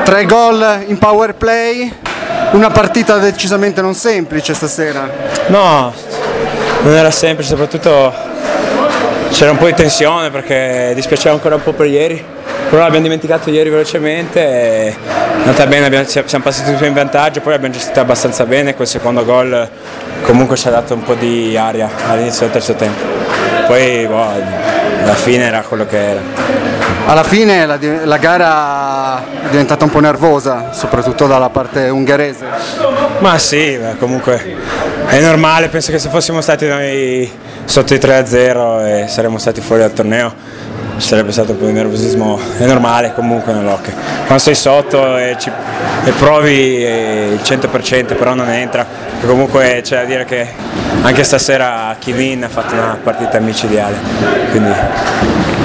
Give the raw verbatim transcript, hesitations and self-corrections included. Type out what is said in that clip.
Tre gol in power play, una partita decisamente non semplice stasera. No, non era semplice, soprattutto c'era un po' di tensione perché dispiaceva ancora un po' per ieri, però l'abbiamo dimenticato ieri velocemente e è andata bene, abbiamo, siamo passati tutti in vantaggio, poi abbiamo gestito abbastanza bene, quel secondo gol comunque ci ha dato un po' di aria all'inizio del terzo tempo, poi boh, alla fine era quello che era. Alla fine la, la gara è diventata un po' nervosa, soprattutto dalla parte ungherese. Ma sì, beh, comunque è normale, penso che se fossimo stati noi sotto i tre a zero e saremmo stati fuori dal torneo ci sarebbe stato un po' di nervosismo, è normale comunque nell'hockey. Quando sei sotto e, ci, e provi il cento per cento però non entra, comunque c'è da dire che anche stasera Kivin ha fatto una partita micidiale. Quindi